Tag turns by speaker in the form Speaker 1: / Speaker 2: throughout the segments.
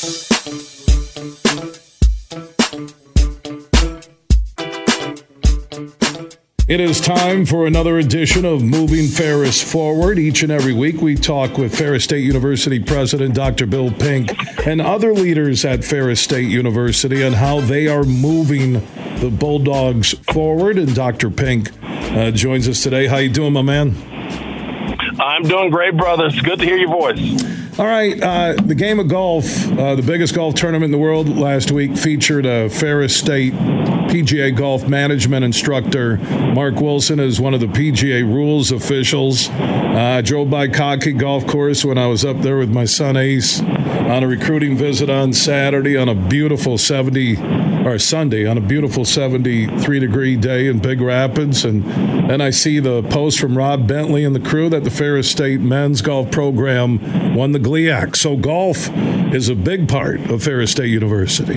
Speaker 1: It is time for another edition of Moving Ferris Forward. Each and every week, we talk with Ferris State University President Dr. Bill Pink and other leaders at Ferris State University on how they are moving the Bulldogs forward. And Dr. Pink joins us today. How you doing, my man?
Speaker 2: I'm doing great, brother. It's good to hear your voice.
Speaker 1: All right, the game of golf, the biggest golf tournament in the world last week, featured a Ferris State PGA golf management instructor. Mark Wilson is one of the PGA rules officials. I drove by Cocky Golf Course when I was up there with my son Ace on a recruiting visit on Saturday on a beautiful Sunday on a beautiful 73-degree day in Big Rapids. And then I see the post from Rob Bentley and the crew that the Ferris State men's golf program won the GLIAC. So golf is a big part of Ferris State University.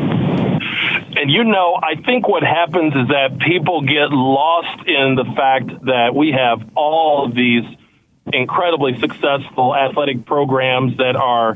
Speaker 2: And I think what happens is that people get lost in the fact that we have all of these incredibly successful athletic programs that are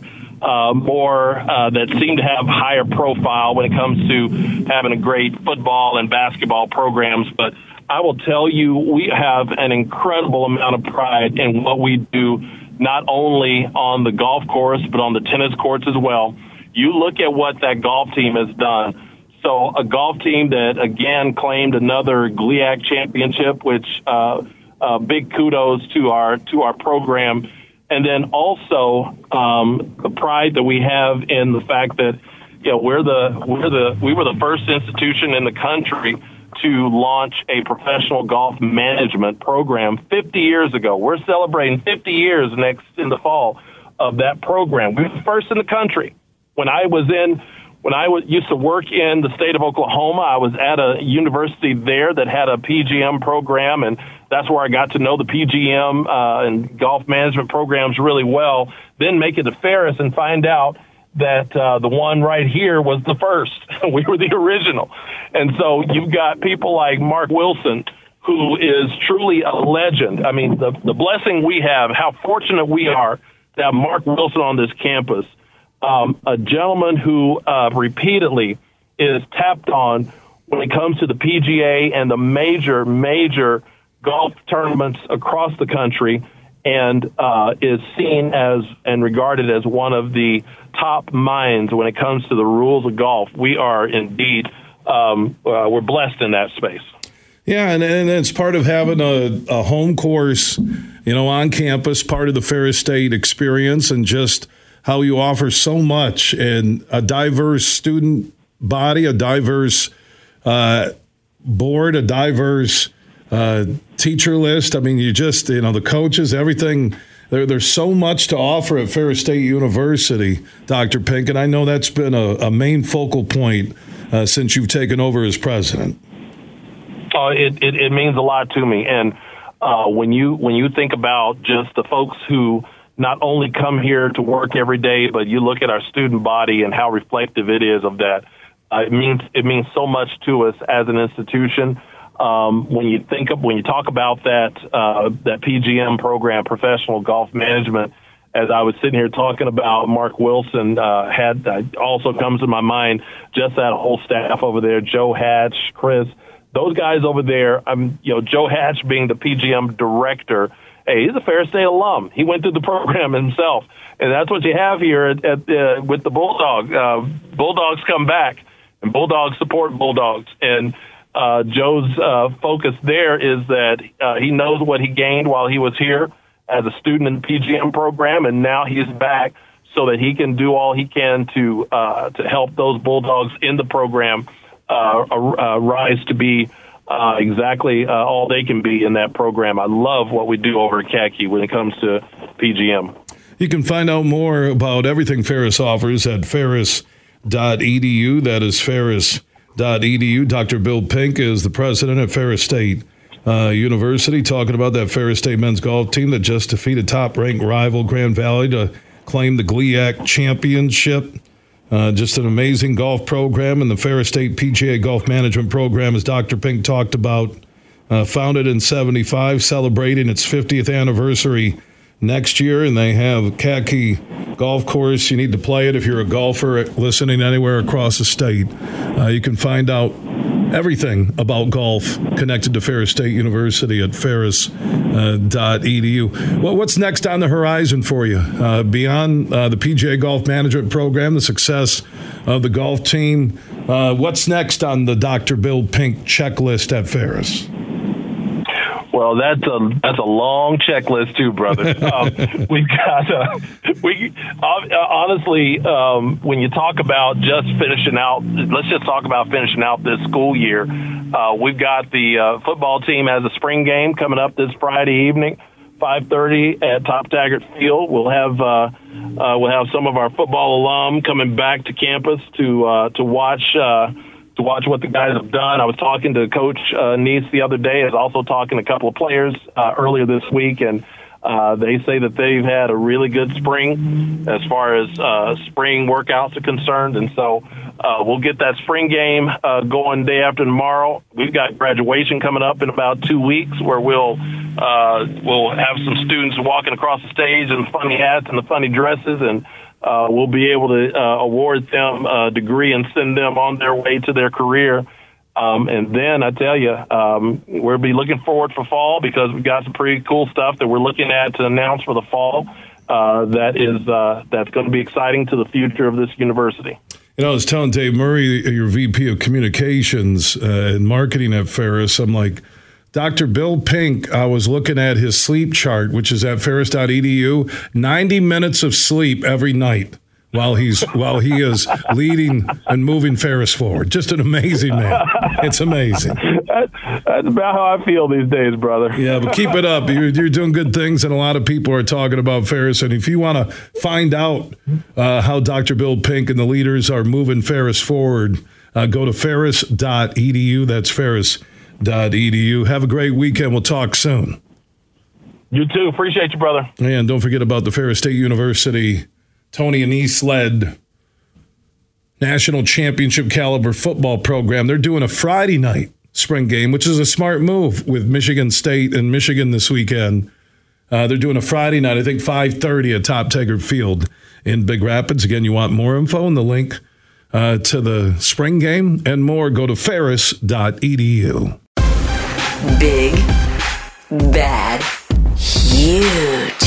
Speaker 2: that seem to have higher profile when it comes to having a great football and basketball programs. But I will tell you, we have an incredible amount of pride in what we do, not only on the golf course, but on the tennis courts as well. You look at what that golf team has done. So a golf team that, again, claimed another GLIAC championship, which big kudos to our program. And then also the pride that we have in the fact that we were the first institution in the country to launch a professional golf management program 50 years ago. We're celebrating 50 years in the fall of that program. We were the first in the country. When I used to work in the state of Oklahoma, I was at a university there that had a PGM program, and that's where I got to know the PGM and golf management programs really well. Then make it to Ferris and find out that the one right here was the first. We were the original. And so you've got people like Mark Wilson, who is truly a legend. I mean, the blessing we have, how fortunate we are to have Mark Wilson on this campus. A gentleman who repeatedly is tapped on when it comes to the PGA and the major golf tournaments across the country, and is seen as and regarded as one of the top minds when it comes to the rules of golf. We are indeed we're blessed in that space.
Speaker 1: Yeah, and it's part of having a home course, on campus, part of the Ferris State experience, and just how you offer so much and a diverse student body, a diverse board, a diverse teacher list. I mean, you just, the coaches, everything. There's so much to offer at Ferris State University, Dr. Pink, and I know that's been a main focal point since you've taken over as president.
Speaker 2: It means a lot to me. And when you think about just the folks who not only come here to work every day, but you look at our student body and how reflective it is of that. It means so much to us as an institution. When you talk about that PGM program, professional golf management, as I was sitting here talking about Mark Wilson, also comes to my mind just that whole staff over there, Joe Hatch, Chris, those guys over there. Joe Hatch being the PGM director. Hey, he's a Ferris State alum. He went through the program himself, and that's what you have here with the Bulldogs. Bulldogs come back, and Bulldogs support Bulldogs. And Joe's focus there is that he knows what he gained while he was here as a student in the PGM program, and now he's back so that he can do all he can to help those Bulldogs in the program rise to be exactly all they can be in that program. I love what we do over at CACI when it comes to PGM.
Speaker 1: You can find out more about everything Ferris offers at ferris.edu. That is ferris.edu. Dr. Bill Pink is the president at Ferris State University, talking about that Ferris State men's golf team that just defeated top-ranked rival Grand Valley to claim the GLIAC championship. Just an amazing golf program, and the Ferris State PGA Golf Management Program, as Dr. Pink talked about, founded in 75, celebrating its 50th anniversary next year, and they have khaki golf course. You need to play it if you're a golfer listening anywhere across the state. You can find out everything about golf connected to Ferris State University at ferris.edu. What's next on the horizon for you? Beyond the PGA Golf Management Program, the success of the golf team, what's next on the Dr. Bill Pink checklist at Ferris?
Speaker 2: Well, that's a long checklist too, brother. We've got honestly, when you talk about just finishing out, let's just talk about finishing out this school year. We've got the football team has a spring game coming up this Friday evening, 5:30 at Top Taggart Field. We'll have some of our football alum coming back to campus to watch what the guys have done. I was talking to Coach Neese the other day. I was also talking to a couple of players earlier this week, and they say that they've had a really good spring as far as spring workouts are concerned. And so we'll get that spring game going day after tomorrow. We've got graduation coming up in about 2 weeks where we'll have some students walking across the stage in funny hats and the funny dresses, and we'll be able to award them a degree and send them on their way to their career. And then I tell you, we'll be looking forward for fall because we've got some pretty cool stuff that we're looking at to announce for the fall. That's going to be exciting to the future of this university.
Speaker 1: You know, I was telling Dave Murray, your VP of Communications and Marketing at Ferris, I'm like, Dr. Bill Pink, I was looking at his sleep chart, which is at ferris.edu, 90 minutes of sleep every night while he is leading and moving Ferris forward. Just an amazing man. It's amazing.
Speaker 2: That's about how I feel these days, brother.
Speaker 1: Yeah, but keep it up. You're doing good things, and a lot of people are talking about Ferris. And if you want to find out how Dr. Bill Pink and the leaders are moving Ferris forward, go to ferris.edu. That's ferris.edu. Have a great weekend. We'll talk soon.
Speaker 2: You too. Appreciate you, brother.
Speaker 1: And don't forget about the Ferris State University Tony Anese-led national championship caliber football program. They're doing a Friday night spring game, which is a smart move with Michigan State and Michigan this weekend. They're doing a Friday night, I think 5:30 at Top Taggart Field in Big Rapids. Again, you want more info and the link to the spring game and more, go to ferris.edu.
Speaker 3: Big, bad, huge.